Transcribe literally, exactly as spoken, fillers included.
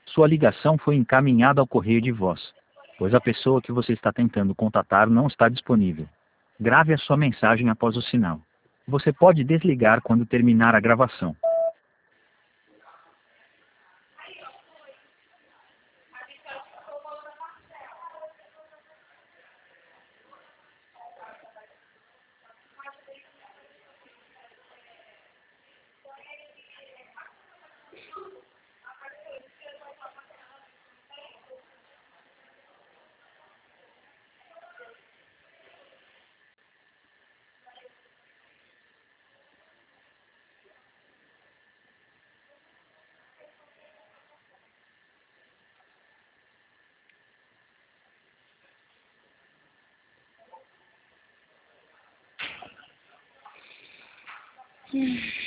Sua ligação foi encaminhada ao correio de voz, pois a pessoa que você está tentando contatar não está disponível. Grave a sua mensagem após o sinal. Você pode desligar quando terminar a gravação. Hum.